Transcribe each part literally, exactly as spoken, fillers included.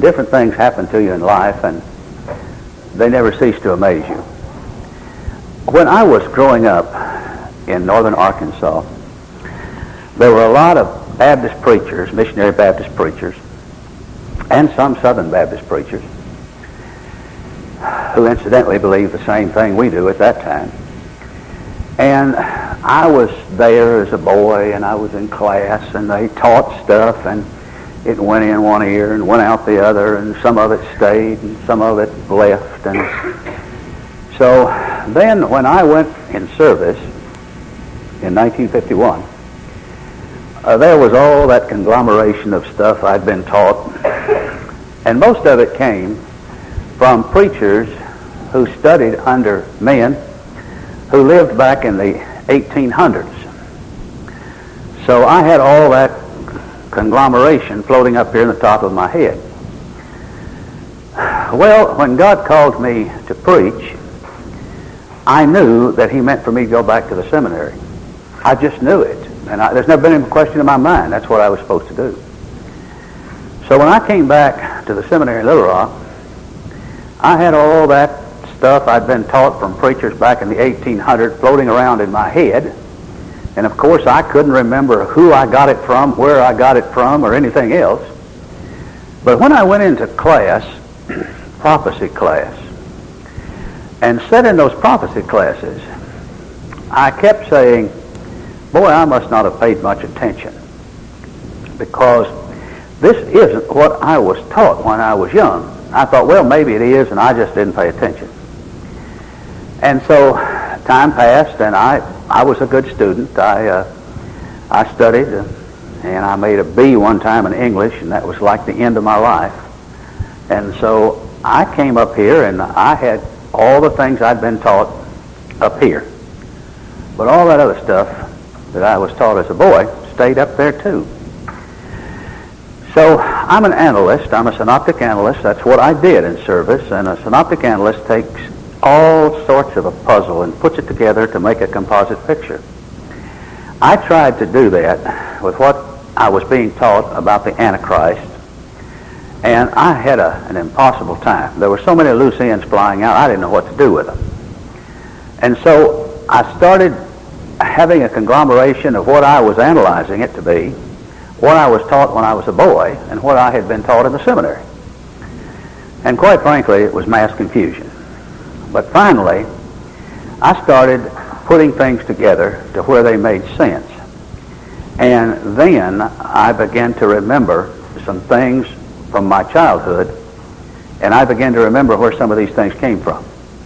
different things happen to you in life, and they never cease to amaze you. When I was growing up in northern Arkansas, there were a lot of Baptist preachers, missionary Baptist preachers, and some Southern Baptist preachers, who incidentally believed the same thing we do at that time. And I was there as a boy, and I was in class, and they taught stuff, and it went in one ear and went out the other, and some of it stayed and some of it left. And so then when I went in service in nineteen fifty-one, uh, there was all that conglomeration of stuff I'd been taught, and most of it came from preachers who studied under men who lived back in the eighteen hundreds. So I had all that conglomeration floating up here in the top of my head. Well, when God called me to preach, I knew that he meant for me to go back to the seminary. I just knew it. And I, there's never been any question in my mind. That's what I was supposed to do. So when I came back to the seminary in Little Rock, I had all that stuff I'd been taught from preachers back in the eighteen hundreds floating around in my head. And of course, I couldn't remember who I got it from, where I got it from, or anything else. But when I went into class, prophecy class, and sat in those prophecy classes, I kept saying, boy, I must not have paid much attention, because this isn't what I was taught when I was young. I thought, well, maybe it is, and I just didn't pay attention. And so time passed, and I, I was a good student. I, uh, I studied, uh, and I made a B one time in English, and that was like the end of my life. And so I came up here, and I had all the things I'd been taught up here. But all that other stuff that I was taught as a boy stayed up there too. So I'm an analyst. I'm a synoptic analyst. That's what I did in service. And a synoptic analyst takes all sorts of a puzzle and puts it together to make a composite picture. I tried to do that with what I was being taught about the Antichrist, and I had a, an impossible time. There were so many loose ends flying out, I didn't know what to do with them. And so I started having a conglomeration of what I was analyzing it to be, what I was taught when I was a boy, and what I had been taught in the seminary. And quite frankly, it was mass confusion. But finally, I started putting things together to where they made sense. And then I began to remember some things from my childhood, and I began to remember where some of these things came from.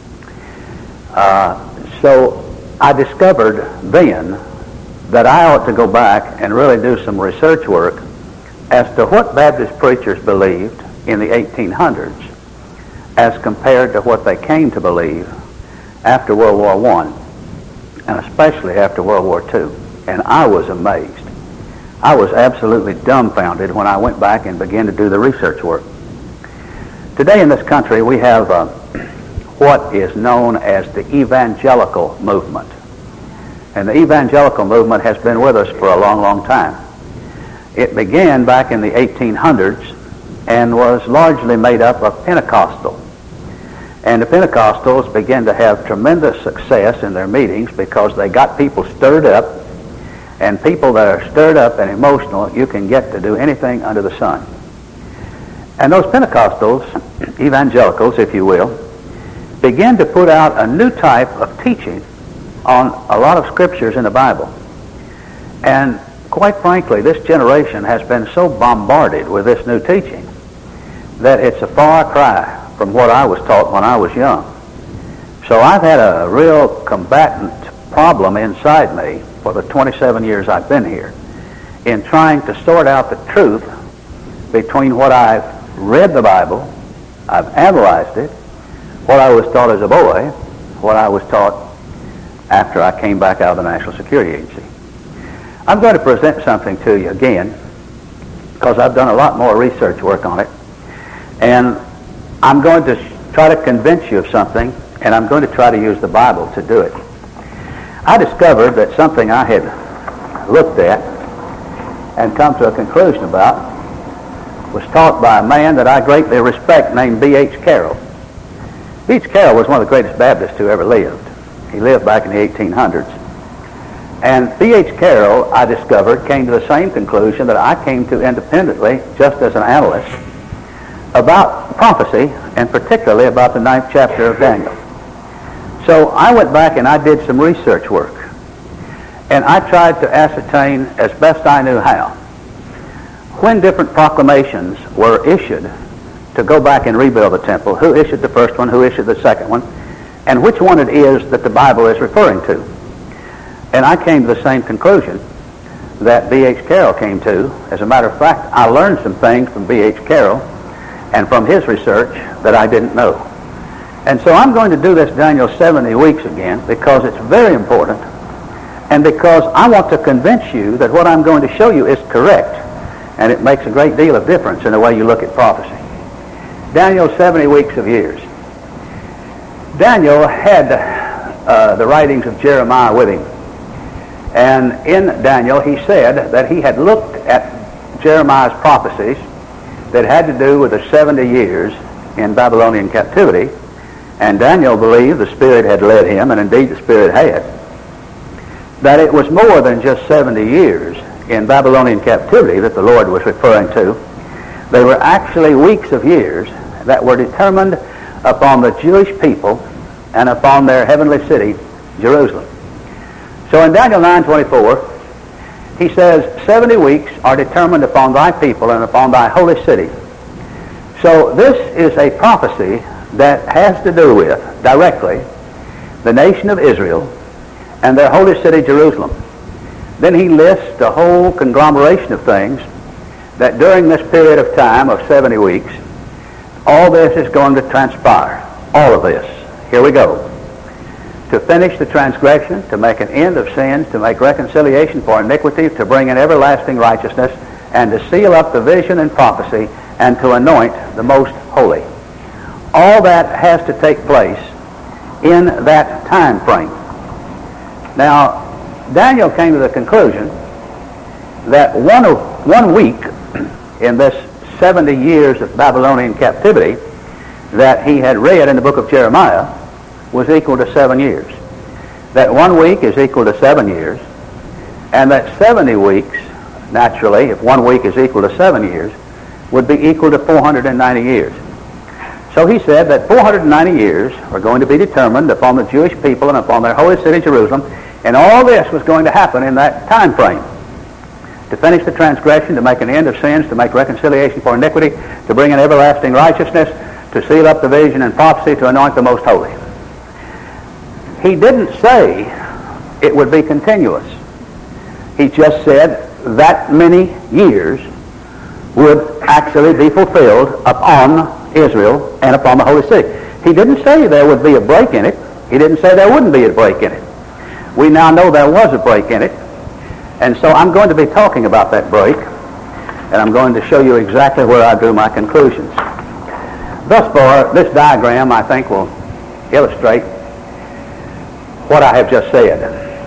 Uh, so I discovered then that I ought to go back and really do some research work as to what Baptist preachers believed in the eighteen hundreds as compared to what they came to believe after World War One, and especially after World War Two. And I was amazed. I was absolutely dumbfounded when I went back and began to do the research work. Today in this country we have uh, what is known as the evangelical movement. And the evangelical movement has been with us for a long, long time. It began back in the eighteen hundreds and was largely made up of Pentecostal. And the Pentecostals began to have tremendous success in their meetings because they got people stirred up, and people that are stirred up and emotional, you can get to do anything under the sun. And those Pentecostals, evangelicals if you will, began to put out a new type of teaching on a lot of scriptures in the Bible. And quite frankly, this generation has been so bombarded with this new teaching that it's a far cry from what I was taught when I was young. So I've had a real combatant problem inside me for the twenty-seven years I've been here in trying to sort out the truth between what I've read the Bible, I've analyzed it, what I was taught as a boy, what I was taught after I came back out of the National Security Agency. I'm going to present something to you again because I've done a lot more research work on it, and I'm going to try to convince you of something, and I'm going to try to use the Bible to do it. I discovered that something I had looked at and come to a conclusion about was taught by a man that I greatly respect named B H Carroll. B H Carroll was one of the greatest Baptists who ever lived. He lived back in the eighteen hundreds. And B H Carroll, I discovered, came to the same conclusion that I came to independently, just as an analyst, about prophecy, and particularly about the ninth chapter of Daniel. So I went back and I did some research work. And I tried to ascertain, as best I knew how, when different proclamations were issued to go back and rebuild the temple, who issued the first one, who issued the second one, and which one it is that the Bible is referring to. And I came to the same conclusion that B H Carroll came to. As a matter of fact, I learned some things from B H Carroll and from his research that I didn't know. And so I'm going to do this Daniel seventy weeks again because it's very important and because I want to convince you that what I'm going to show you is correct, and it makes a great deal of difference in the way you look at prophecy. Daniel, seventy weeks of years. Daniel had uh, the writings of Jeremiah with him. And in Daniel, he said that he had looked at Jeremiah's prophecies that had to do with the seventy years in Babylonian captivity. And Daniel believed the Spirit had led him, and indeed the Spirit had, that it was more than just seventy years in Babylonian captivity that the Lord was referring to. They were actually weeks of years that were determined upon the Jewish people and upon their heavenly city, Jerusalem. So in Daniel nine twenty-four, he says, seventy weeks are determined upon thy people and upon thy holy city. So this is a prophecy that has to do with, directly, the nation of Israel and their holy city, Jerusalem. Then he lists a whole conglomeration of things that during this period of time of seventy weeks, all this is going to transpire. All of this. Here we go. To finish the transgression, to make an end of sins, to make reconciliation for iniquity, to bring in everlasting righteousness, and to seal up the vision and prophecy, and to anoint the most holy. All that has to take place in that time frame. Now, Daniel came to the conclusion that one, one week in this seventy years of Babylonian captivity that he had read in the book of Jeremiah was equal to seven years. That one week is equal to seven years, and that seventy weeks, naturally, if one week is equal to seven years, would be equal to four hundred ninety years. So he said that four hundred ninety years are going to be determined upon the Jewish people and upon their holy city, Jerusalem, and all this was going to happen in that time frame. To finish the transgression, to make an end of sins, to make reconciliation for iniquity, to bring in everlasting righteousness, to seal up the vision and prophecy, to anoint the most holy. He didn't say it would be continuous. He just said that many years would actually be fulfilled upon Israel and upon the holy city. He didn't say there would be a break in it. He didn't say there wouldn't be a break in it. We now know there was a break in it. And so I'm going to be talking about that break, and I'm going to show you exactly where I drew my conclusions. Thus far, this diagram, I think, will illustrate what I have just said.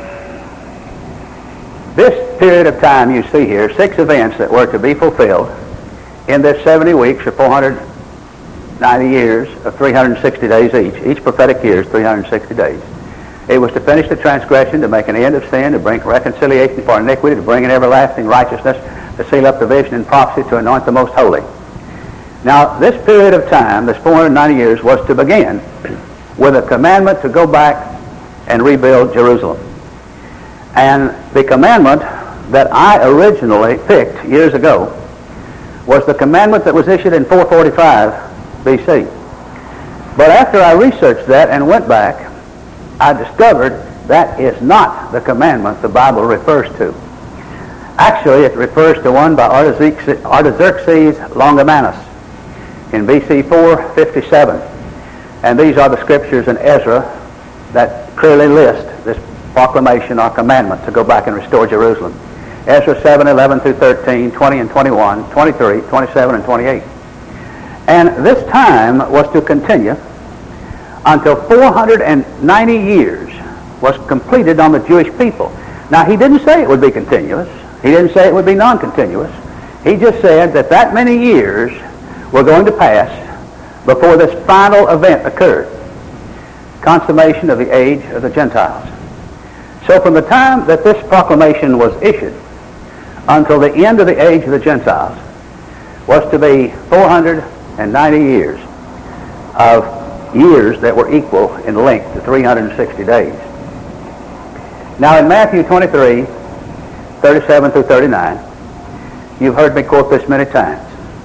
This period of time you see here, six events that were to be fulfilled in this seventy weeks or four hundred ninety years of three hundred sixty days each. Each prophetic year is three hundred sixty days. It was to finish the transgression, to make an end of sin, to bring reconciliation for iniquity, to bring in everlasting righteousness, to seal up the vision and prophecy, to anoint the most holy. Now, this period of time, this four hundred ninety years, was to begin with a commandment to go back and rebuild Jerusalem. And the commandment that I originally picked years ago was the commandment that was issued in four forty-five B C. But after I researched that and went back, I discovered that is not the commandment the Bible refers to. Actually, it refers to one by Artaxerxes, Artaxerxes Longimanus in B C four fifty-seven. And these are the scriptures in Ezra that clearly list this proclamation or commandment to go back and restore Jerusalem. Ezra seven, eleven through thirteen, twenty and twenty-one, twenty-three, twenty-seven, and twenty-eight. And this time was to continue until four hundred ninety years was completed on the Jewish people. Now, he didn't say it would be continuous. He didn't say it would be non-continuous. He just said that that many years were going to pass before this final event occurred. Consummation of the age of the Gentiles. So from the time that this proclamation was issued until the end of the age of the Gentiles was to be four hundred ninety years of years that were equal in length to three hundred sixty days. Now in Matthew twenty-three, thirty-seven through thirty-nine, you've heard me quote this many times.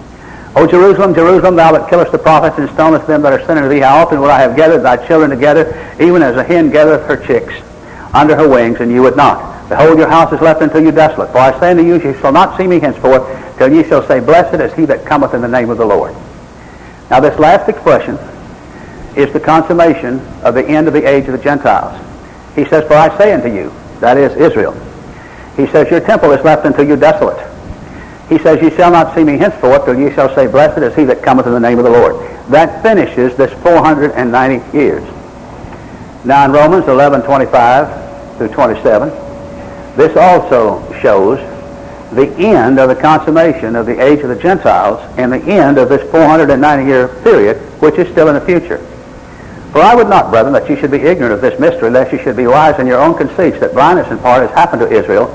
O Jerusalem, Jerusalem, thou that killest the prophets and stonest them that are sent unto thee, how often would I have gathered thy children together, even as a hen gathereth her chicks under her wings, and you would not. Behold, your house is left unto you desolate. For I say unto you, ye shall not see me henceforth, till ye shall say, Blessed is he that cometh in the name of the Lord. Now this last expression is the consummation of the end of the age of the Gentiles. He says, For I say unto you, that is Israel. He says, Your temple is left unto you desolate. He says, Ye shall not see me henceforth, till ye shall say, Blessed is he that cometh in the name of the Lord. That finishes this four hundred ninety years. Now in Romans eleven, twenty-five through twenty-seven, this also shows the end of the consummation of the age of the Gentiles and the end of this four hundred ninety year period, which is still in the future. For I would not, brethren, that ye should be ignorant of this mystery, lest ye should be wise in your own conceits, that blindness in part has happened to Israel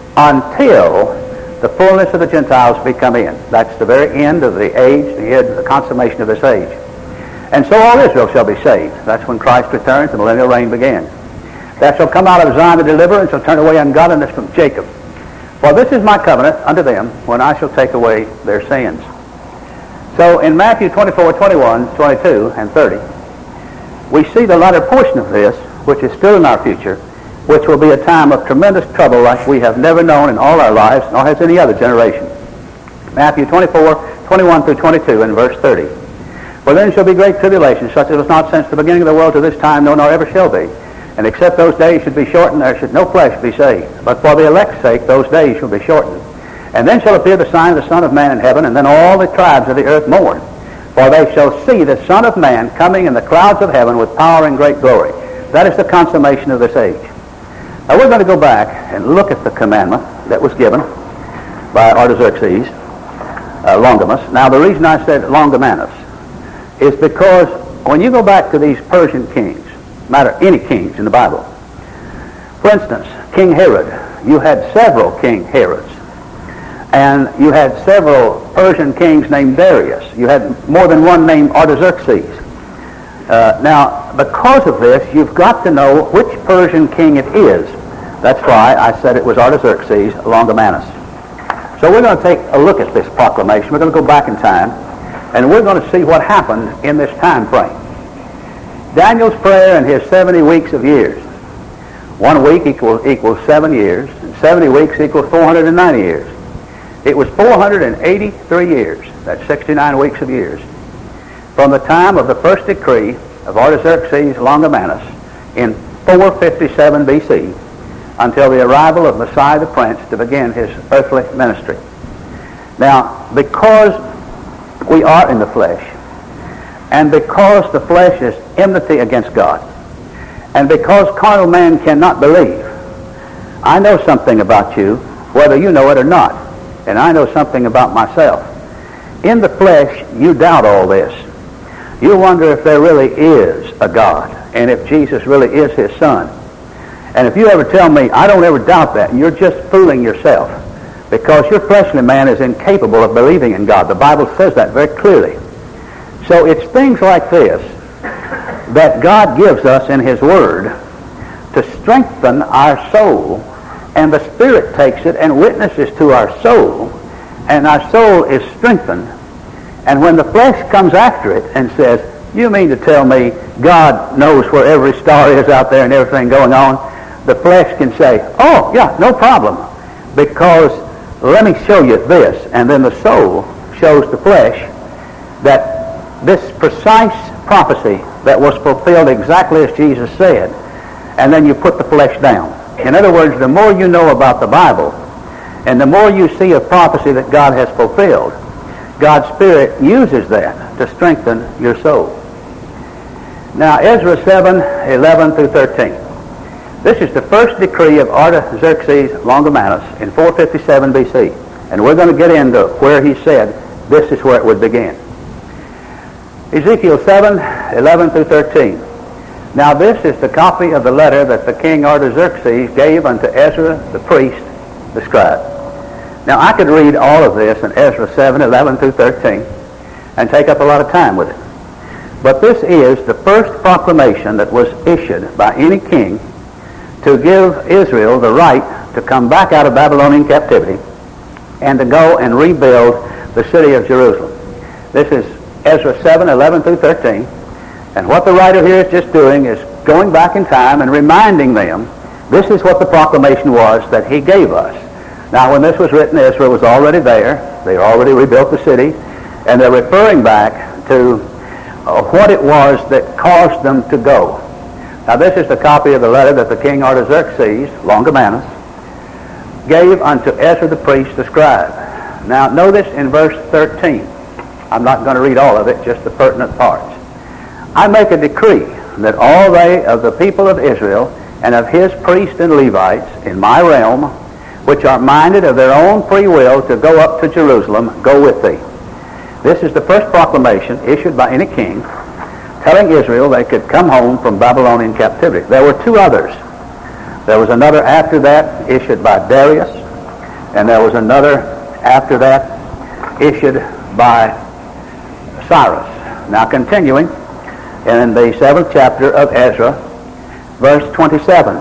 until the fullness of the Gentiles be come in. That's the very end of the age, the end, the consummation of this age. And so all Israel shall be saved. That's when Christ returns, the millennial reign begins. That shall come out of Zion the deliverer, and shall turn away ungodliness from Jacob. For this is my covenant unto them, when I shall take away their sins. So in Matthew twenty-four, twenty-one, twenty-two, and thirty, we see the latter portion of this, which is still in our future, which will be a time of tremendous trouble like we have never known in all our lives, nor has any other generation. Matthew twenty-four, twenty-one through twenty-two, and verse thirty. For then shall be great tribulation, such as was not since the beginning of the world to this time, no, nor ever shall be. And except those days should be shortened, there should no flesh be saved. But for the elect's sake, those days shall be shortened. And then shall appear the sign of the Son of Man in heaven, and then all the tribes of the earth mourn. For they shall see the Son of Man coming in the clouds of heaven with power and great glory. That is the consummation of this age. Now we're going to go back and look at the commandment that was given by Artaxerxes uh, Longimanus. Now the reason I said Longimanus is because when you go back to these Persian kings, matter any kings in the Bible, for instance, King Herod, you had several King Herods, and you had several Persian kings named Darius. You had more than one named Artaxerxes. Uh, now, because of this, you've got to know which Persian king it is. That's why I said it was Artaxerxes Longimanus. So we're going to take a look at this proclamation. We're going to go back in time, and we're going to see what happened in this time frame. Daniel's prayer and his seventy weeks of years. One week equals, equals seven years, and seventy weeks equals four hundred ninety years. It was four hundred eighty-three years, that's sixty-nine weeks of years, from the time of the first decree of Artaxerxes Longimanus in four fifty-seven B C until the arrival of Messiah the Prince to begin his earthly ministry. Now, because we are in the flesh, and because the flesh is enmity against God, and because carnal man cannot believe, I know something about you, whether you know it or not, and I know something about myself. In the flesh, you doubt all this. You wonder if there really is a God, and if Jesus really is his Son. And if you ever tell me, I don't ever doubt that, you're just fooling yourself, because your fleshly man is incapable of believing in God. The Bible says that very clearly. So it's things like this that God gives us in his Word to strengthen our soul, and the Spirit takes it and witnesses to our soul, and our soul is strengthened. And when the flesh comes after it and says, you mean to tell me God knows where every star is out there and everything going on? The flesh can say, oh, yeah, no problem, because let me show you this. And then the soul shows the flesh that this precise prophecy that was fulfilled exactly as Jesus said, and then you put the flesh down. In other words, the more you know about the Bible, and the more you see a prophecy that God has fulfilled, God's Spirit uses that to strengthen your soul. Now, Ezra seven, eleven through thirteen. This is the first decree of Artaxerxes Longimanus in four fifty-seven B C. And we're going to get into where he said this is where it would begin. Ezekiel seven, eleven through thirteen. Now this is the copy of the letter that the king Artaxerxes gave unto Ezra the priest, the scribe. Now I could read all of this in Ezra seven, eleven through thirteen and take up a lot of time with it. But this is the first proclamation that was issued by any king to give Israel the right to come back out of Babylonian captivity and to go and rebuild the city of Jerusalem. This is Ezra seven, eleven through thirteen. And what the writer here is just doing is going back in time and reminding them this is what the proclamation was that he gave us. Now, when this was written, Israel was already there. They already rebuilt the city. And they're referring back to uh, what it was that caused them to go. Now, this is the copy of the letter that the king Artaxerxes, Longomanus, gave unto Ezra the priest, the scribe. Now, notice in verse thirteen. I'm not going to read all of it, just the pertinent parts. I make a decree that all they of the people of Israel and of his priests and Levites in my realm, which are minded of their own free will to go up to Jerusalem, go with thee. This is the first proclamation issued by any king telling Israel they could come home from Babylonian captivity. There were two others. There was another after that issued by Darius, and there was another after that issued by Cyrus. Now continuing in the seventh chapter of Ezra, verse twenty-seven.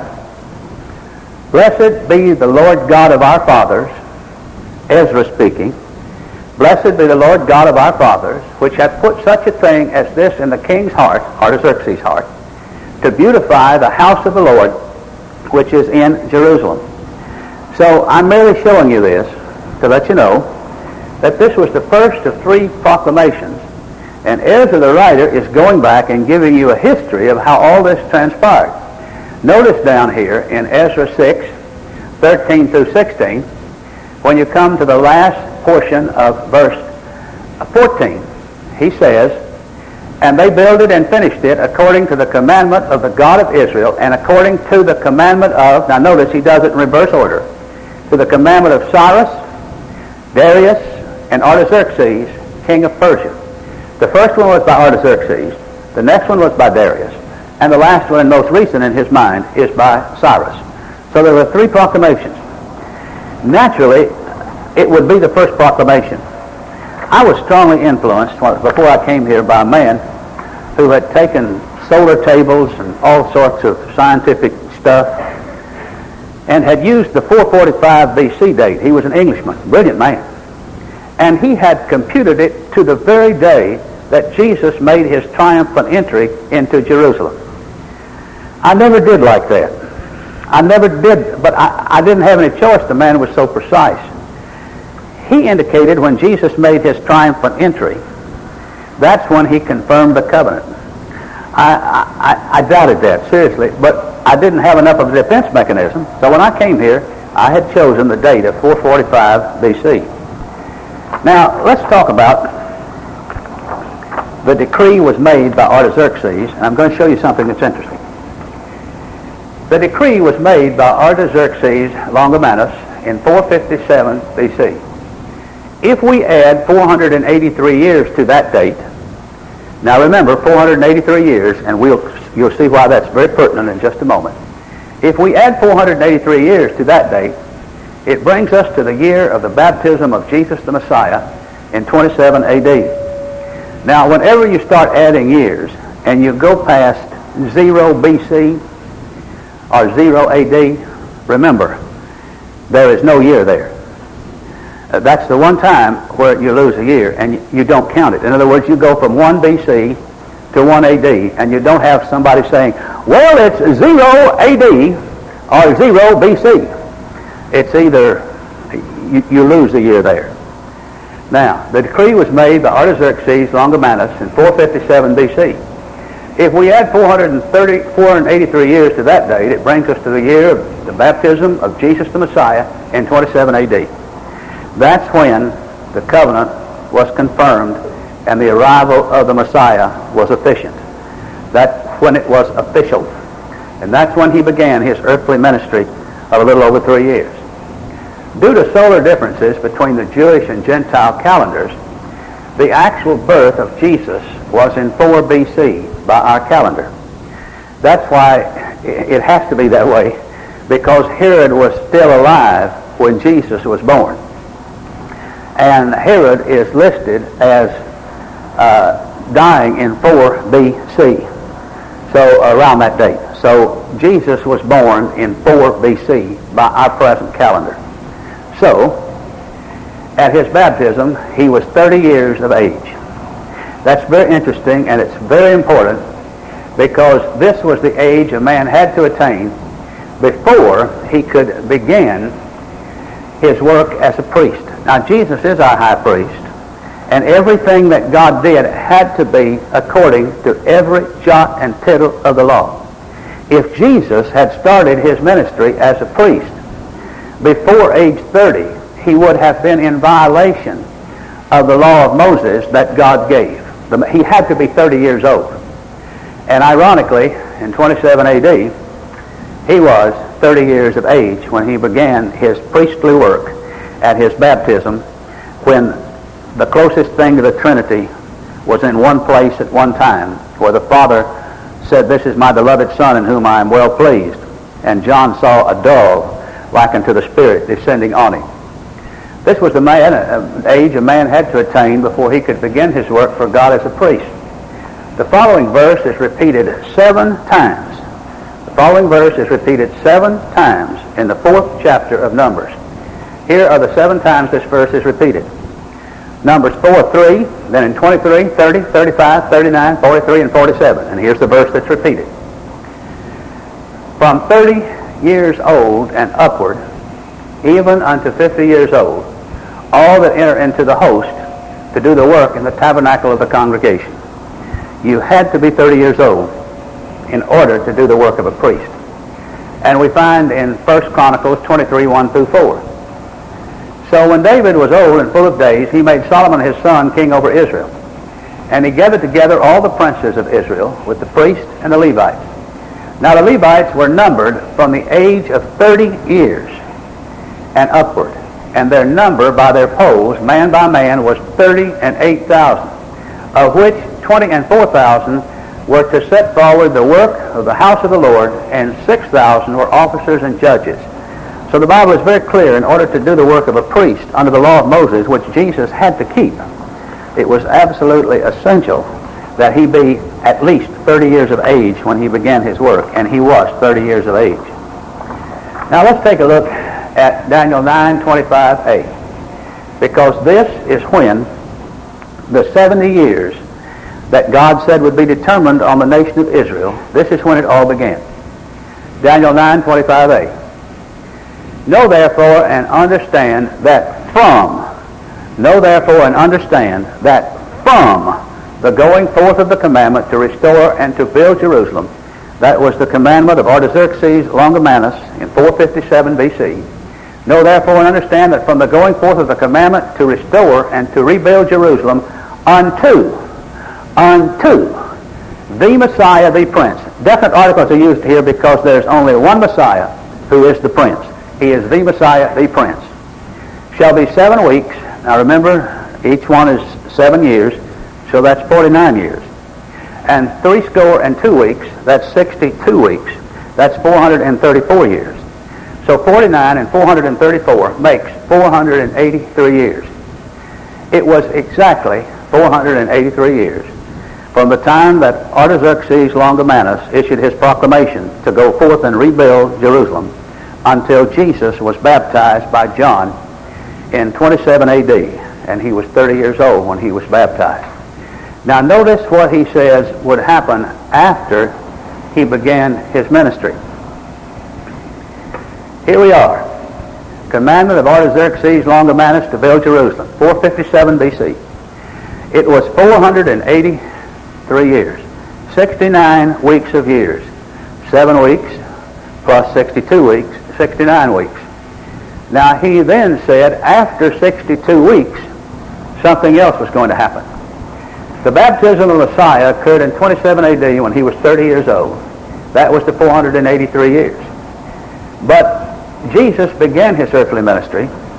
Blessed be the Lord God of our fathers, Ezra speaking, blessed be the Lord God of our fathers, which hath put such a thing as this in the king's heart, Artaxerxes' heart, to beautify the house of the Lord, which is in Jerusalem. So I'm merely showing you this to let you know that this was the first of three proclamations. And Ezra the writer is going back and giving you a history of how all this transpired. Notice down here in Ezra six, thirteen through sixteen, when you come to the last portion of verse fourteen, he says, and they builded and finished it according to the commandment of the God of Israel and according to the commandment of, now notice he does it in reverse order, to the commandment of Cyrus, Darius, and Artaxerxes, king of Persia. The first one was by Artaxerxes, the next one was by Darius, and the last one and most recent in his mind is by Cyrus. So there were three proclamations. Naturally, it would be the first proclamation. I was strongly influenced before I came here by a man who had taken solar tables and all sorts of scientific stuff and had used the four forty-five B C date. He was an Englishman, brilliant man. And he had computed it to the very day that Jesus made his triumphant entry into Jerusalem. I never did like that. I never did, but I, I didn't have any choice. The man was so precise. He indicated when Jesus made his triumphant entry, that's when he confirmed the covenant. I, I, I doubted that, seriously, but I didn't have enough of a defense mechanism, so when I came here, I had chosen the date of four forty-five B C. Now, let's talk about the decree was made by Artaxerxes, and I'm going to show you something that's interesting. The decree was made by Artaxerxes Longomanus in four fifty-seven B C. If we add four hundred eighty-three years to that date, now remember, four hundred eighty-three years, and we'll, you'll see why that's very pertinent in just a moment. If we add four hundred eighty-three years to that date, it brings us to the year of the baptism of Jesus the Messiah in twenty-seven A D. Now, whenever you start adding years and you go past zero B C or zero A D, remember, there is no year there. Uh, that's the one time where you lose a year and you, you don't count it. In other words, you go from one B C to one A D and you don't have somebody saying, well, it's zero A D or zero B C. It's either, you, you lose a year there. Now, the decree was made by Artaxerxes Longomanus in four fifty-seven B C. If we add four hundred thirty, four hundred eighty-three years to that date, it brings us to the year of the baptism of Jesus the Messiah in twenty-seven A D. That's when the covenant was confirmed and the arrival of the Messiah was efficient. That's when it was official. And that's when he began his earthly ministry of a little over three years. Due to solar differences between the Jewish and Gentile calendars, the actual birth of Jesus was in four B C by our calendar. That's why it has to be that way, because Herod was still alive when Jesus was born. And Herod is listed as uh, dying in four B C, so around that date. So Jesus was born in four B C by our present calendar. So, at his baptism, he was thirty years of age. That's very interesting, and it's very important, because this was the age a man had to attain before he could begin his work as a priest. Now, Jesus is our high priest, and everything that God did had to be according to every jot and tittle of the law. If Jesus had started his ministry as a priest before age thirty, he would have been in violation of the law of Moses that God gave. He had to be thirty years old. And ironically, in twenty-seven A D, he was thirty years of age when he began his priestly work at his baptism, when the closest thing to the Trinity was in one place at one time, where the Father said, "This is my beloved Son in whom I am well pleased." And John saw a dove like unto the Spirit descending on him. This was the man, uh, age a man had to attain before he could begin his work for God as a priest. The following verse is repeated seven times. The following verse is repeated seven times in the fourth chapter of Numbers. Here are the seven times this verse is repeated. Numbers four, three, then in twenty-three, thirty, thirty-five, thirty-nine, forty-three, and forty-seven. And here's the verse that's repeated. From thirty years old and upward, even unto fifty years old, all that enter into the host to do the work in the tabernacle of the congregation. You had to be thirty years old in order to do the work of a priest. And we find in First Chronicles twenty-three, one through four. So when David was old and full of days, he made Solomon his son king over Israel. And he gathered together all the princes of Israel with the priests and the Levites. Now the Levites were numbered from the age of thirty years and upward, and their number by their polls, man by man, was thirty and eight thousand, of which twenty and four thousand were to set forward the work of the house of the Lord, and six thousand were officers and judges. So the Bible is very clear. In order to do the work of a priest under the law of Moses, which Jesus had to keep, it was absolutely essential that he be at least thirty years of age when he began his work, and he was thirty years of age. Now let's take a look at Daniel nine, twenty-five a, because this is when the seventy years that God said would be determined on the nation of Israel, this is when it all began. Daniel nine, twenty-five a. Know therefore and understand that from, know therefore and understand that from the going forth of the commandment to restore and to build Jerusalem, that was the commandment of Artaxerxes Longomanus in four fifty-seven B C. Know therefore and understand that from the going forth of the commandment to restore and to rebuild Jerusalem unto, unto the Messiah, the Prince. Definite articles are used here because there's only one Messiah who is the Prince. He is the Messiah, the Prince. Shall be seven weeks. Now remember, each one is seven years, so that's forty-nine years. And three score and two weeks, that's sixty-two weeks. That's four hundred thirty-four years. So forty-nine and four hundred thirty-four makes four hundred eighty-three years. It was exactly four hundred eighty-three years from the time that Artaxerxes Longomanus issued his proclamation to go forth and rebuild Jerusalem until Jesus was baptized by John in twenty-seven A D, and he was thirty years old when he was baptized. Now notice what he says would happen after he began his ministry. Here we are. Commandment of Artaxerxes Longomanus to build Jerusalem, four fifty-seven B C. It was four hundred eighty-three years, sixty-nine weeks of years, seven weeks plus sixty-two weeks, sixty-nine weeks. Now he then said after sixty-two weeks, something else was going to happen. The baptism of the Messiah occurred in twenty-seven A D when he was thirty years old. That was the four hundred eighty-three years. But Jesus began his earthly ministry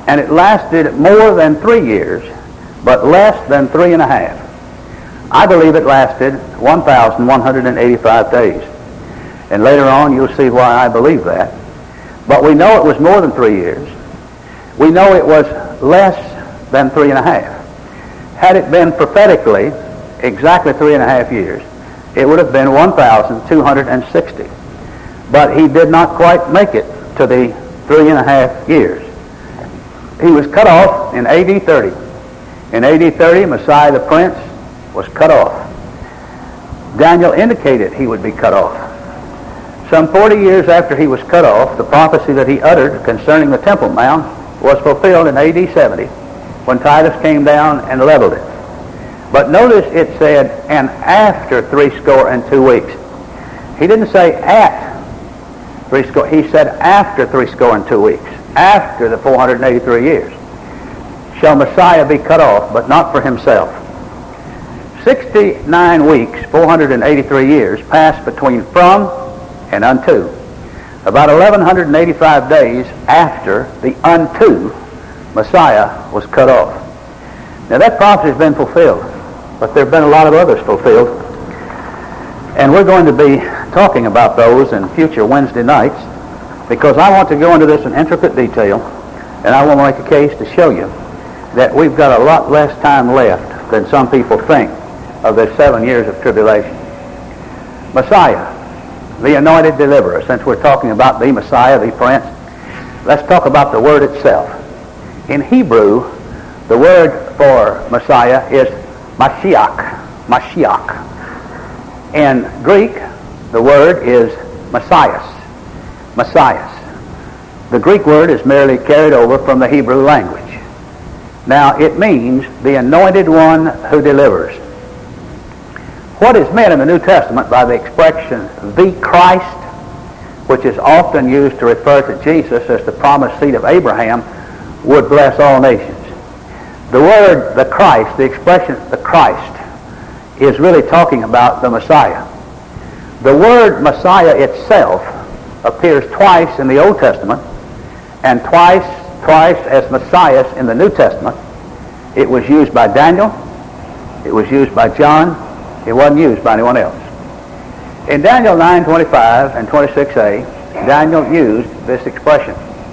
and it lasted more than three years, but less than three and a half. I believe it lasted one thousand one hundred eighty-five days. And later on you'll see why I believe that. But we know it was more than three years. We know it was less than three and a half. Had it been prophetically exactly three and a half years, it would have been one thousand two hundred sixty. But he did not quite make it to the three and a half years. He was cut off in A D thirty. In A D thirty, Messiah the Prince was cut off. Daniel indicated he would be cut off. Some forty years after he was cut off, the prophecy that he uttered concerning the Temple Mount was fulfilled in A D seventy, when Titus came down and leveled it. But notice it said, and after three score and two weeks. He didn't say at three score. He said after three score and two weeks. After the four hundred eighty-three years shall Messiah be cut off, but not for himself. sixty-nine weeks, four hundred eighty-three years, passed between from and unto. About eleven eighty-five days after the unto Messiah was cut off. Now that prophecy has been fulfilled, but there have been a lot of others fulfilled. And we're going to be talking about those in future Wednesday nights, because I want to go into this in intricate detail, and I want to make a case to show you that we've got a lot less time left than some people think of the seven years of tribulation. Messiah, the anointed deliverer. Since we're talking about the Messiah, the Prince, let's talk about the word itself. In Hebrew, the word for Messiah is Mashiach. Mashiach. In Greek, the word is Messias. Messias. The Greek word is merely carried over from the Hebrew language. Now, it means the anointed one who delivers. What is meant in the New Testament by the expression the Christ, which is often used to refer to Jesus as the promised seed of Abraham, would bless all nations. The word the Christ, the expression the Christ, is really talking about the Messiah. The word Messiah itself appears twice in the Old Testament and twice twice as Messiah in the New Testament. It was used by Daniel. It was used by John. It wasn't used by anyone else. In Daniel nine twenty-five and twenty-six a, Daniel used this expression.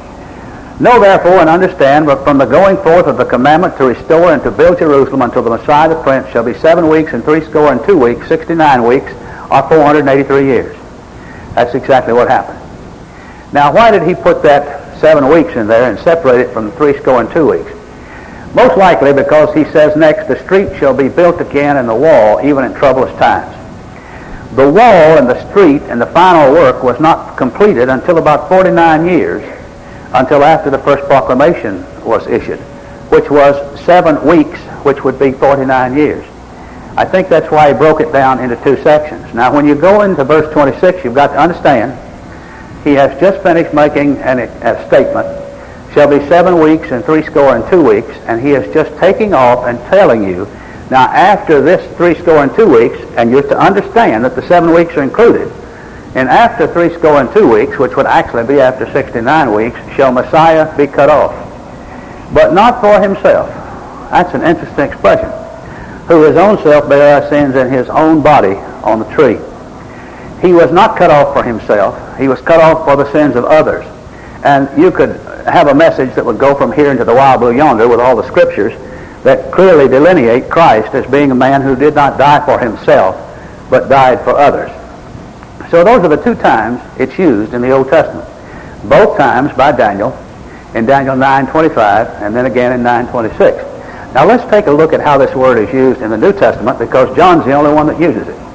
Know therefore and understand, but from the going forth of the commandment to restore and to build Jerusalem until the Messiah the Prince shall be seven weeks and three score and two weeks, sixty-nine weeks, or four hundred eighty-three years. That's exactly what happened. Now, why did he put that seven weeks in there and separate it from the three score and two weeks? Most likely because he says next, the street shall be built again and the wall, even in troublous times. The wall and the street and the final work was not completed until about forty-nine years, until after the first proclamation was issued, which was seven weeks, which would be forty-nine years. I think that's why he broke it down into two sections. Now, when you go into verse twenty-six, you've got to understand, he has just finished making an, a statement, shall be seven weeks and three score and two weeks, and he is just taking off and telling you, now after this three score and two weeks, and you're to understand that the seven weeks are included, and after three score and two weeks, which would actually be after sixty-nine weeks, shall Messiah be cut off. But not for himself. That's an interesting expression. Who his own self bare our sins in his own body on the tree. He was not cut off for himself. He was cut off for the sins of others. And you could have a message that would go from here into the wild blue yonder with all the scriptures that clearly delineate Christ as being a man who did not die for himself, but died for others. So those are the two times it's used in the Old Testament. Both times by Daniel, in Daniel nine twenty-five, and then again in nine twenty-six. Now let's take a look at how this word is used in the New Testament, because John's the only one that uses it.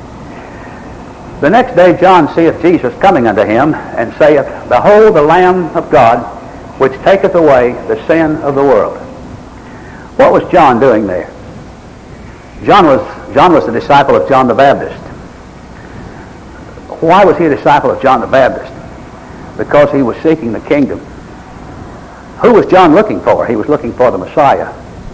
The next day John seeth Jesus coming unto him, and saith, Behold the Lamb of God, which taketh away the sin of the world. What was John doing there? John was, John was the disciple of John the Baptist. Why was he a disciple of John the Baptist? Because he was seeking the kingdom. Who was John looking for? He was looking for the Messiah.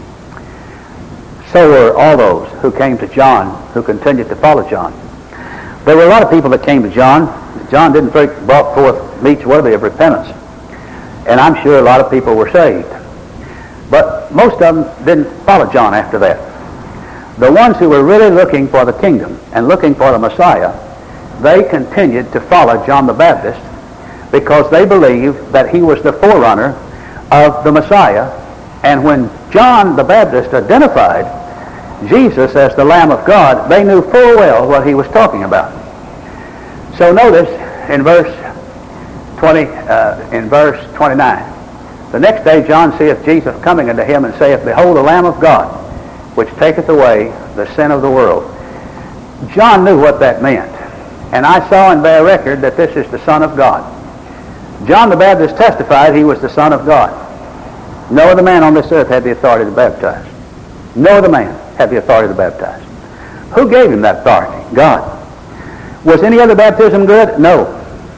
So were all those who came to John, who continued to follow John. There were a lot of people that came to John. John didn't think brought forth meats worthy of repentance. And I'm sure a lot of people were saved. But most of them didn't follow John after that. The ones who were really looking for the kingdom and looking for the Messiah, they continued to follow John the Baptist because they believed that he was the forerunner of the Messiah. And when John the Baptist identified Jesus as the Lamb of God, they knew full well what he was talking about. So notice in verse twenty, uh, in verse twenty-nine, the next day John seeth Jesus coming unto him, and saith, Behold the Lamb of God, which taketh away the sin of the world. John knew what that meant, and I saw and bear record that this is the Son of God. John the Baptist testified he was the Son of God. No other man on this earth had the authority to baptize. No other man had the authority to baptize. Who gave him that authority? God. Was any other baptism good? No.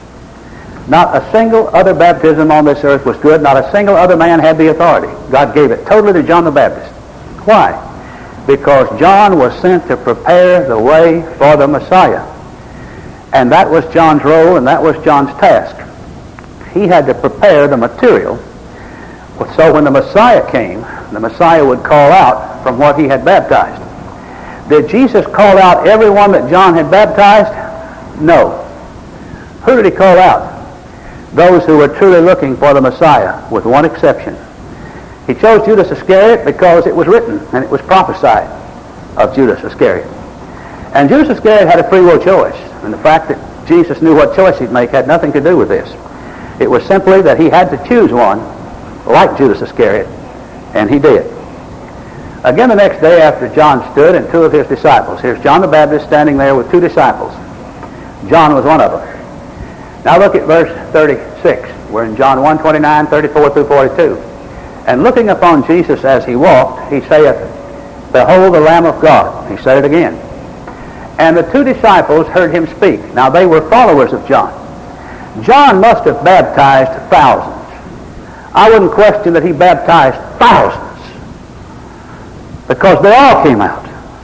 Not a single other baptism on this earth was good. Not a single other man had the authority. God gave it totally to John the Baptist. Why? Because John was sent to prepare the way for the Messiah. And that was John's role, and that was John's task. He had to prepare the material so when the Messiah came, the Messiah would call out from what he had baptized. Did Jesus call out everyone that John had baptized? No. Who did he call out? Those who were truly looking for the Messiah, with one exception. He chose Judas Iscariot because it was written and it was prophesied of Judas Iscariot. And Judas Iscariot had a free will choice, and the fact that Jesus knew what choice he'd make had nothing to do with this. It was simply that he had to choose one like Judas Iscariot, and he did. Again the next day after John stood and two of his disciples. Here's John the Baptist standing there with two disciples. John was one of them. Now look at verse thirty-six. We're in John one, twenty-nine, thirty-four through forty-two. And looking upon Jesus as he walked, he saith, Behold the Lamb of God. He said it again. And the two disciples heard him speak. Now they were followers of John. John must have baptized thousands. I wouldn't question that he baptized thousands, because they all came out.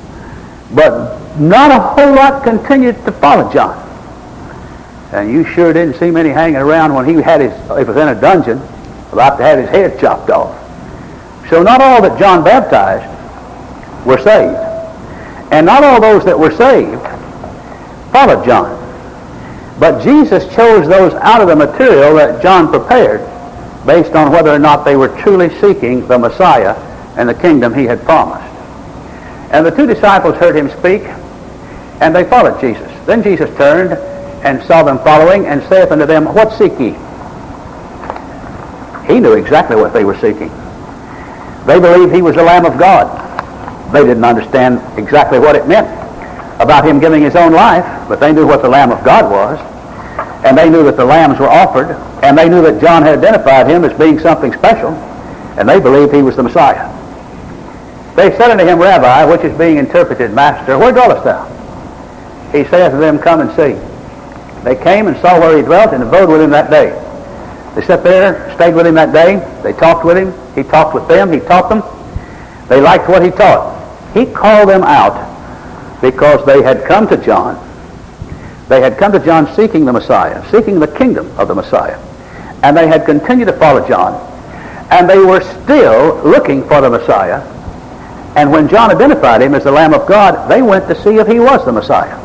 But not a whole lot continued to follow John. And you sure didn't see many hanging around when he had his, he was in a dungeon, about to have his head chopped off. So not all that John baptized were saved. And not all those that were saved followed John. But Jesus chose those out of the material that John prepared based on whether or not they were truly seeking the Messiah and the kingdom he had promised. And the two disciples heard him speak, and they followed Jesus. Then Jesus turned and saw them following, and saith unto them, What seek ye? He knew exactly what they were seeking. They believed he was the Lamb of God. They didn't understand exactly what it meant about him giving his own life, but they knew what the Lamb of God was, and they knew that the lambs were offered, and they knew that John had identified him as being something special, and they believed he was the Messiah. They said unto him, Rabbi, which is being interpreted, Master, where dwellest thou? He saith to them, Come and see. They came and saw where he dwelt, and abode with him that day. They sat there, stayed with him that day. They talked with him. He talked with them. He taught them. They liked what he taught. He called them out because they had come to John. They had come to John seeking the Messiah, seeking the kingdom of the Messiah. And they had continued to follow John. And they were still looking for the Messiah. And when John identified him as the Lamb of God, they went to see if he was the Messiah.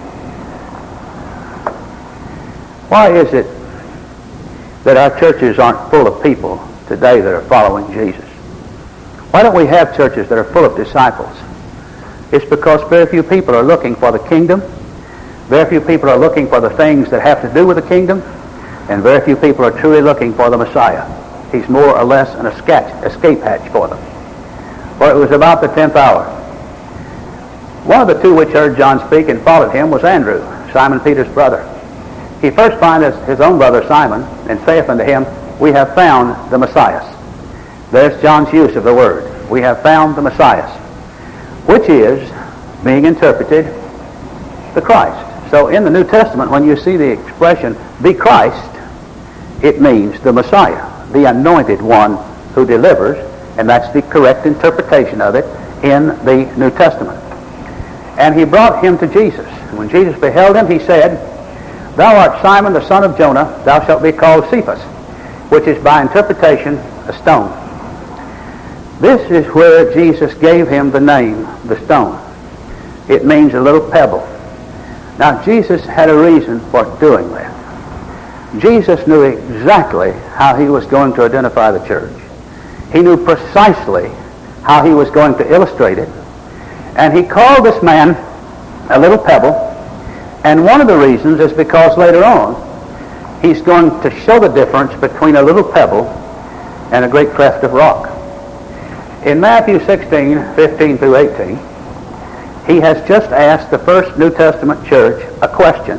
Why is it that our churches aren't full of people today that are following Jesus? Why don't we have churches that are full of disciples? It's because very few people are looking for the kingdom. Very few people are looking for the things that have to do with the kingdom. And very few people are truly looking for the Messiah. He's more or less an escape hatch for them. For it was about the tenth hour. One of the two which heard John speak and followed him was Andrew, Simon Peter's brother. He first findeth his own brother Simon, and saith unto him, We have found the Messiah. There's John's use of the word. We have found the Messiah, which is, being interpreted, the Christ. So in the New Testament, when you see the expression, the Christ, it means the Messiah, the anointed one who delivers, and that's the correct interpretation of it in the New Testament. And he brought him to Jesus. And when Jesus beheld him, he said, Thou art Simon the son of Jonah, thou shalt be called Cephas, which is by interpretation a stone. This is where Jesus gave him the name, the stone. It means a little pebble. Now, Jesus had a reason for doing that. Jesus knew exactly how he was going to identify the church. He knew precisely how he was going to illustrate it. And he called this man a little pebble. And one of the reasons is because later on, he's going to show the difference between a little pebble and a great cleft of rock. In Matthew sixteen, fifteen through eighteen, he has just asked the first New Testament church a question.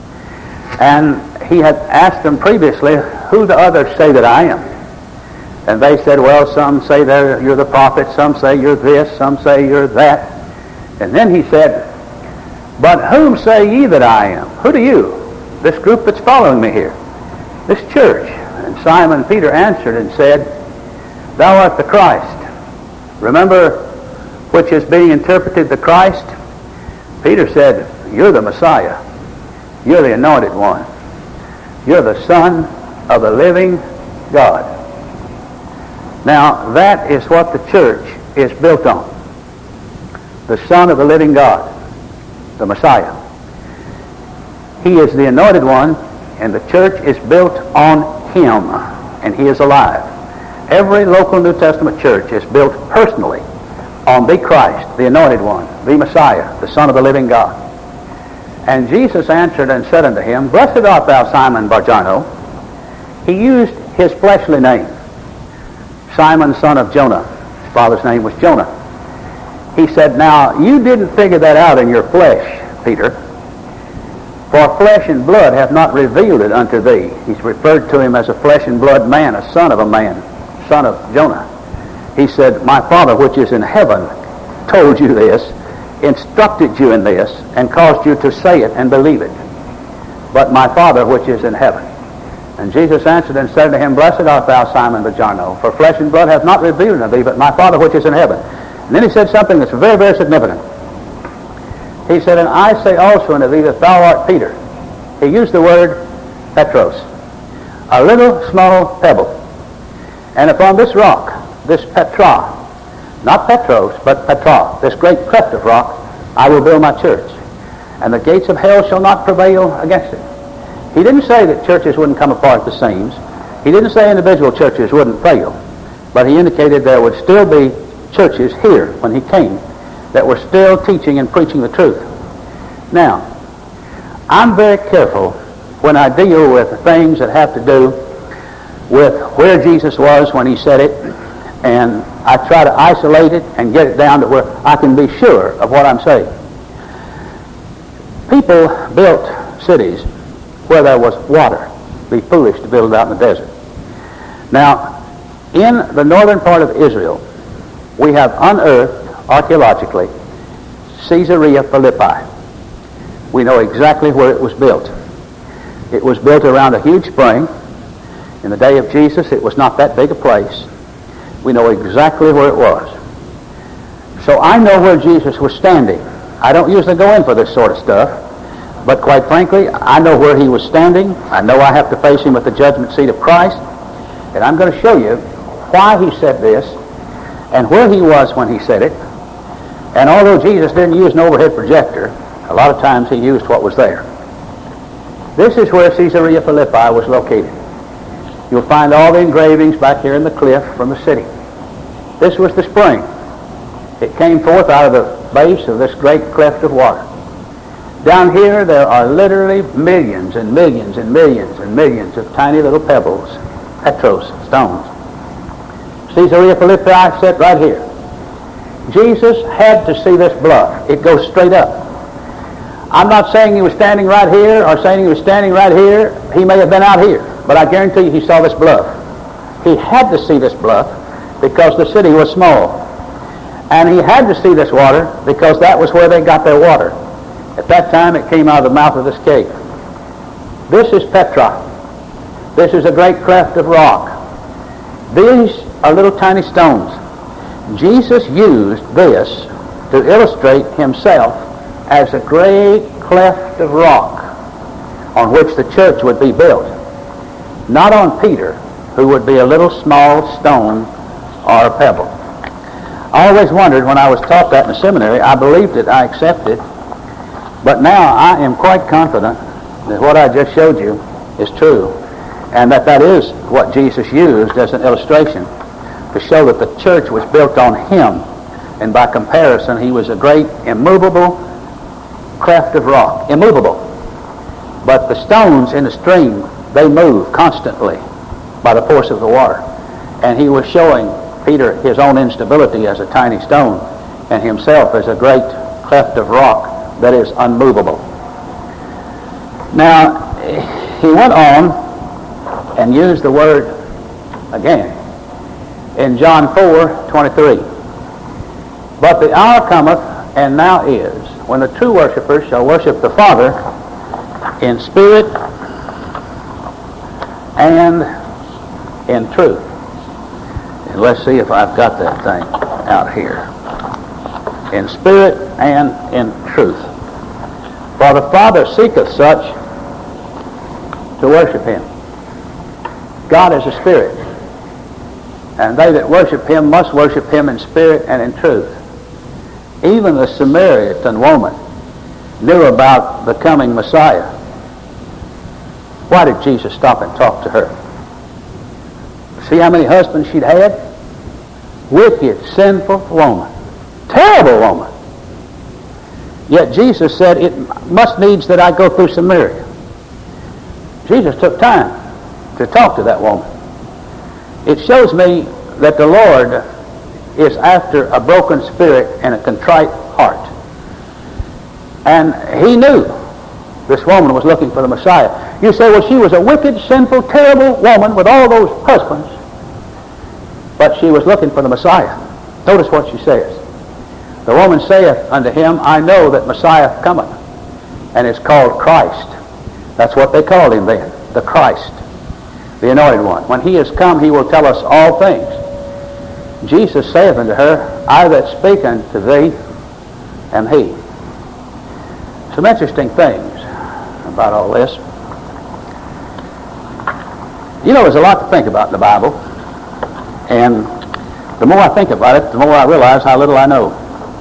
And he had asked them previously, who do others say that I am? And they said, well, some say that you're the prophet, some say you're this, some say you're that. And then he said, but whom say ye that I am? Who do you? This group that's following me here. This church. And Simon Peter answered and said, thou art the Christ. Remember which is being interpreted the Christ? Peter said, you're the Messiah. You're the anointed one. You're the Son of the living God. Now, that is what the church is built on. The Son of the living God, the Messiah. He is the anointed one, and the church is built on him, and he is alive. Every local New Testament church is built personally on the Christ, the anointed one, the Messiah, the Son of the living God. And Jesus answered and said unto him, blessed art thou, Simon Bar-Jonah. He used his fleshly name, Simon, son of Jonah. His father's name was Jonah. He said, now, you didn't figure that out in your flesh, Peter, for flesh and blood have not revealed it unto thee. He's referred to him as a flesh and blood man, a son of a man, son of Jonah. He said, my Father which is in heaven told you this, instructed you in this, and caused you to say it and believe it. But my Father which is in heaven. And Jesus answered and said to him, blessed art thou, Simon Bar-Jonah, for flesh and blood hath not revealed unto thee, but my Father which is in heaven. And then he said something that's very, very significant. He said, and I say also unto thee that thou art Peter. He used the word Petros, a little small pebble. And upon this rock, this Petra, not Petros, but Petra, this great cleft of rock, I will build my church. And the gates of hell shall not prevail against it. He didn't say that churches wouldn't come apart at the seams. He didn't say individual churches wouldn't fail. But he indicated there would still be churches here when he came that were still teaching and preaching the truth. Now, I'm very careful when I deal with things that have to do with where Jesus was when he said it, and I try to isolate it and get it down to where I can be sure of what I'm saying. People built cities where there was water. It'd be foolish to build it out in the desert. Now, in the northern part of Israel, we have unearthed archaeologically Caesarea Philippi. We know exactly where it was built. It was built around a huge spring. In the day of Jesus, it was not that big a place. We know exactly where it was. So I know where Jesus was standing. I don't usually go in for this sort of stuff, but quite frankly, I know where he was standing. I know I have to face him at the judgment seat of Christ, and I'm going to show you why he said this and where he was when he said it. And although Jesus didn't use an overhead projector, a lot of times he used what was there. This is where Caesarea Philippi was located. You'll find all the engravings back here in the cliff from the city. This was the spring. It came forth out of the base of this great cleft of water. Down here there are literally millions and millions and millions and millions of tiny little pebbles, Petros, stones. Caesarea Philippi set right here. Jesus had to see this bluff. It goes straight up. I'm not saying he was standing right here or saying he was standing right here. He may have been out here, but I guarantee you he saw this bluff. He had to see this bluff because the city was small. And he had to see this water because that was where they got their water. At that time it came out of the mouth of this cave. This is Petra. This is a great cleft of rock. These are little tiny stones. Jesus used this to illustrate himself as a great cleft of rock on which the church would be built. Not on Peter, who would be a little small stone or a pebble. I always wondered when I was taught that in the seminary. I believed it, I accepted. But now I am quite confident that what I just showed you is true, and that that is what Jesus used as an illustration to show that the church was built on him, and by comparison he was a great immovable cleft of rock. Immovable. But the stones in the stream, they move constantly by the force of the water. And he was showing Peter his own instability as a tiny stone, and himself as a great cleft of rock that is unmovable. Now, he went on and used the word again in John four twenty-three. But the hour cometh, and now is, when the true worshipers shall worship the Father in spirit and in truth. And let's see if I've got that thing out here. In spirit and in truth. For the Father seeketh such to worship him. God is a spirit, and they that worship him must worship him in spirit and in truth. Even the Samaritan woman knew about the coming Messiah. Why did Jesus stop and talk to her? See how many husbands she'd had? Wicked, sinful woman. Terrible woman. Yet Jesus said, it must needs that I go through Samaria. Jesus took time to talk to that woman. It shows me that the Lord is after a broken spirit and a contrite heart. And he knew this woman was looking for the Messiah. You say, well, she was a wicked, sinful, terrible woman with all those husbands. But she was looking for the Messiah. Notice what she says. The woman saith unto him, I know that Messiah cometh, and is called Christ. That's what they called him then, the Christ, the Anointed One. When he is come, he will tell us all things. Jesus saith unto her, I that speak unto thee am he. Some interesting things about all this. You know, there's a lot to think about in the Bible, and the more I think about it, the more I realize how little I know.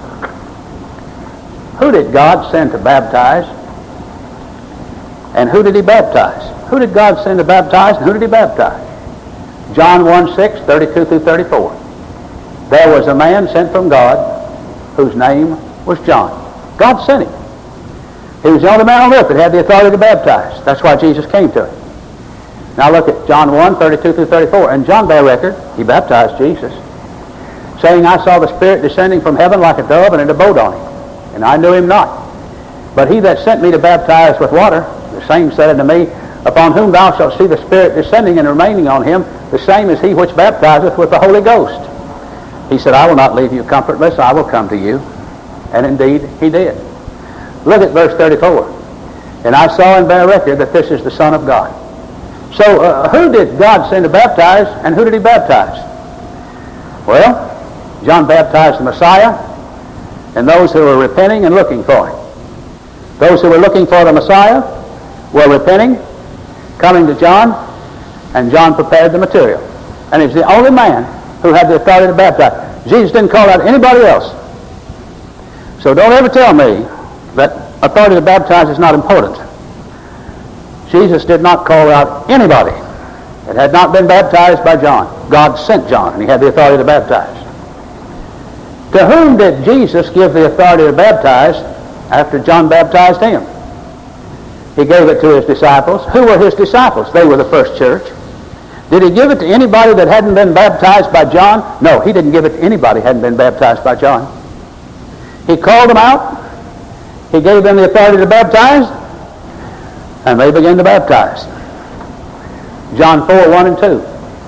Who did God send to baptize? And who did he baptize? Who did God send to baptize, and who did he baptize? John one six, thirty-two through thirty-four. There was a man sent from God whose name was John. God sent him. He was the only man on earth that had the authority to baptize. That's why Jesus came to him. Now look at John one, thirty-two through thirty-four. And John bare record, he baptized Jesus, saying, I saw the Spirit descending from heaven like a dove, and it abode on him. And I knew him not. But he that sent me to baptize with water, the same said unto me, Upon whom thou shalt see the Spirit descending and remaining on him, the same is he which baptizeth with the Holy Ghost. He said, I will not leave you comfortless, I will come to you. And indeed he did. Look at verse thirty-four. And I saw and bare record that this is the Son of God. So uh, who did God send to baptize, and who did he baptize? Well, John baptized the Messiah, and those who were repenting and looking for him. Those who were looking for the Messiah were repenting, coming to John, and John prepared the material. And he's the only man who had the authority to baptize. Jesus didn't call out anybody else. So don't ever tell me that authority to baptize is not important. Jesus did not call out anybody that had not been baptized by John. God sent John, and he had the authority to baptize. To whom did Jesus give the authority to baptize after John baptized him? He gave it to his disciples. Who were his disciples? They were the first church. Did he give it to anybody that hadn't been baptized by John? No, he didn't give it to anybody that hadn't been baptized by John. He called them out. He gave them the authority to baptize, and they began to baptize. John four, one and two.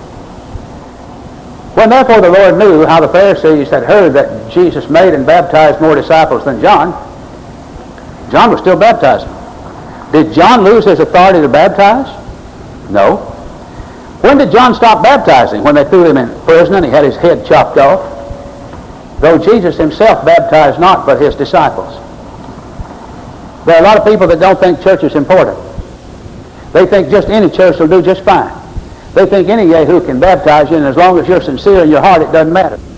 When therefore the Lord knew how the Pharisees had heard that Jesus made and baptized more disciples than John, John was still baptizing. Did John lose his authority to baptize? No. When did John stop baptizing? When they threw him in prison and he had his head chopped off. Though Jesus himself baptized not, but his disciples. There are a lot of people that don't think church is important. They think just any church will do just fine. They think any yahoo can baptize you, and as long as you're sincere in your heart, it doesn't matter.